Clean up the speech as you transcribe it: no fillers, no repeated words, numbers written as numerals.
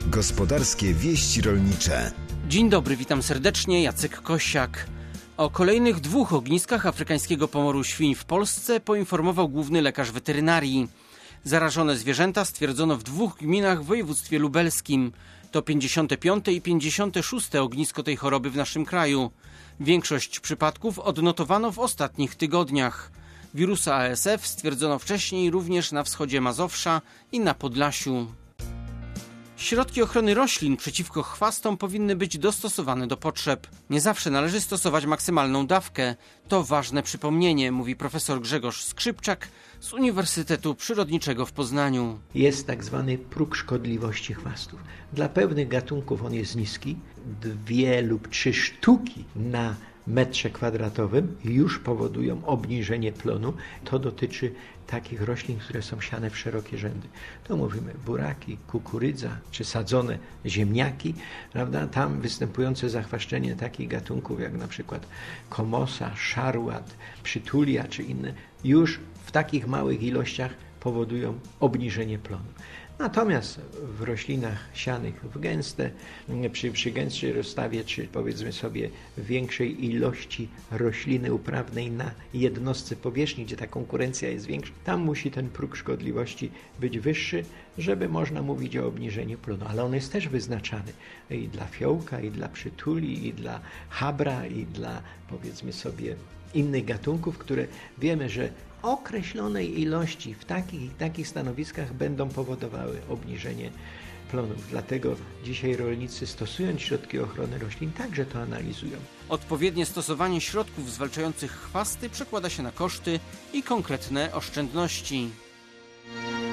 Gospodarskie wieści rolnicze. Dzień dobry, witam serdecznie, Jacek Kosiak. O kolejnych 2 ogniskach afrykańskiego pomoru świń w Polsce poinformował główny lekarz weterynarii. Zarażone zwierzęta stwierdzono w 2 gminach w województwie lubelskim. To 55. i 56. ognisko tej choroby w naszym kraju. Większość przypadków odnotowano w ostatnich tygodniach. Wirusa ASF stwierdzono wcześniej również na wschodzie Mazowsza i na Podlasiu. Środki ochrony roślin przeciwko chwastom powinny być dostosowane do potrzeb. Nie zawsze należy stosować maksymalną dawkę. To ważne przypomnienie, mówi profesor Grzegorz Skrzypczak z Uniwersytetu Przyrodniczego w Poznaniu. Jest tak zwany próg szkodliwości chwastów. Dla pewnych gatunków on jest niski. 2 lub 3 sztuki na metrze kwadratowym już powodują obniżenie plonu. To dotyczy takich roślin, które są siane w szerokie rzędy. To mówimy buraki, kukurydza czy sadzone ziemniaki, prawda? Tam występujące zachwaszczenie takich gatunków jak na przykład komosa, szarłat, przytulia czy inne już w takich małych ilościach powodują obniżenie plonu. Natomiast w roślinach sianych w gęste, przy gęstszej rozstawie, czy powiedzmy sobie większej ilości rośliny uprawnej na jednostce powierzchni, gdzie ta konkurencja jest większa, tam musi ten próg szkodliwości być wyższy, żeby można mówić o obniżeniu plonu. Ale on jest też wyznaczany i dla fiołka, i dla przytuli, i dla habra, i dla powiedzmy sobie innych gatunków, które wiemy, że określonej ilości w takich stanowiskach będą powodowały obniżenie plonów. Dlatego dzisiaj rolnicy, stosując środki ochrony roślin, także to analizują. Odpowiednie stosowanie środków zwalczających chwasty przekłada się na koszty i konkretne oszczędności.